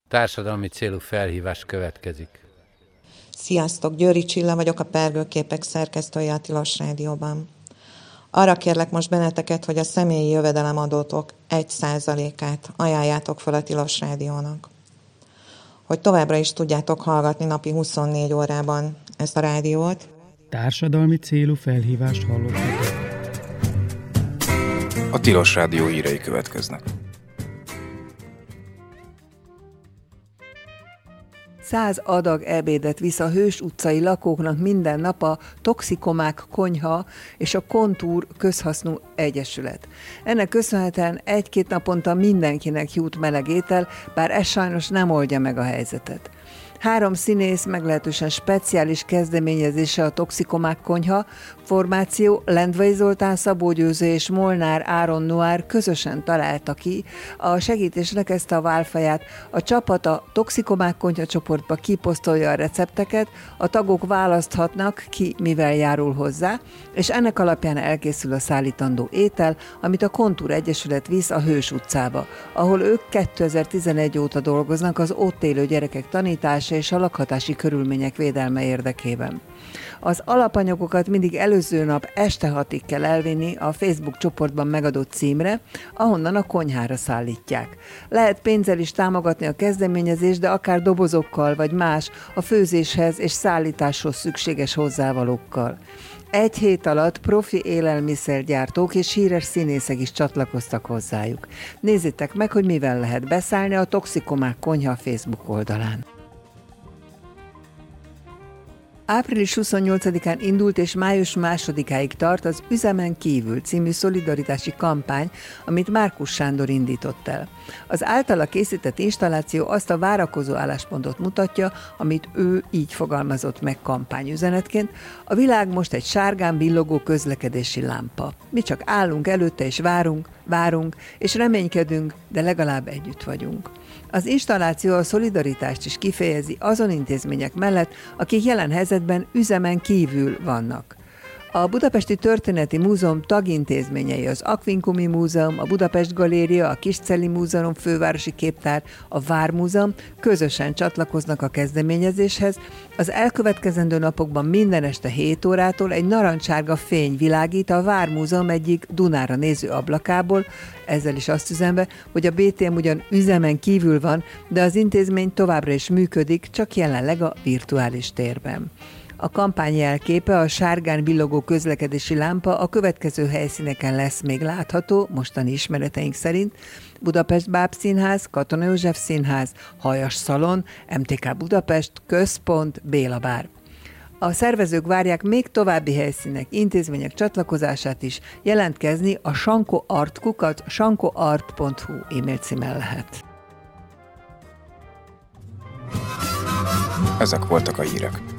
Társadalmi célú felhívás következik. Sziasztok, Győri Csilla vagyok, a Pergőképek szerkesztője a Tilos Rádióban. Arra kérlek most benneteket, hogy a személyi jövedelemadótok 1%-át ajánljátok fel a Tilos Rádiónak. Hogy továbbra is tudjátok hallgatni napi 24 órában ezt a rádiót. Társadalmi célú felhívást hallottatok. A Tilos Rádió hírei következnek. 100 adag ebédet visz a Hős utcai lakóknak minden nap a Toxikomák Konyha és a Kontúr Közhasznú Egyesület. Ennek köszönhetően 1-2 naponta mindenkinek jut meleg étel, bár ez sajnos nem oldja meg a helyzetet. 3 színész meglehetősen speciális kezdeményezése a Toxikomák Konyha formáció, Lendvai Zoltán, Szabó Győző és Molnár Áron Noár közösen találta ki a segítésnek ezt a válfaját. A csapat a Toxikomák Konyha csoportba kiposztolja a recepteket, a tagok választhatnak ki, mivel járul hozzá, és ennek alapján elkészül a szállítandó étel, amit a Kontúr Egyesület visz a Hős utcába, ahol ők 2011 óta dolgoznak az ott élő gyerekek tanítása és a lakhatási körülmények védelme érdekében. Az alapanyagokat mindig előző nap este 6-ig kell elvinni a Facebook csoportban megadott címre, ahonnan a konyhára szállítják. Lehet pénzzel is támogatni a kezdeményezést, de akár dobozokkal vagy más a főzéshez és szállításhoz szükséges hozzávalókkal. 1 hét alatt profi élelmiszergyártók és híres színészek is csatlakoztak hozzájuk. Nézzétek meg, hogy mivel lehet beszállni a Toxikomák Konyha Facebook oldalán. Április 28-án indult és május 2-áig tart az Üzemen kívül című szolidaritási kampány, amit Márkus Sándor indított el. Az általa készített installáció azt a várakozó álláspontot mutatja, amit ő így fogalmazott meg kampányüzenetként: a világ most egy sárgán villogó közlekedési lámpa. Mi csak állunk előtte és várunk, és reménykedünk, de legalább együtt vagyunk. Az installáció a szolidaritást is kifejezi azon intézmények mellett, akik jelen helyzetben üzemen kívül vannak. A Budapesti Történeti Múzeum tagintézményei, az Aquincumi Múzeum, a Budapest Galéria, a Kiscelli Múzeum fővárosi képtár, a Vármúzeum közösen csatlakoznak a kezdeményezéshez. Az elkövetkezendő napokban minden este 7 órától egy narancssárga fény világít a Vármúzeum egyik Dunára néző ablakából, ezzel is azt üzenve, hogy a BTM ugyan üzemen kívül van, de az intézmény továbbra is működik, csak jelenleg a virtuális térben. A kampány jelképe, a sárgán villogó közlekedési lámpa a következő helyszíneken lesz még látható, mostani ismereteink szerint: Budapest Bábszínház, Katona József Színház, Hajas Szalon, MTK Budapest, Központ, Béla Bár. A szervezők várják még további helyszínek, intézmények csatlakozását is, jelentkezni a sankoart@sankoart.hu e-mail címen lehet. Ezek voltak a hírek.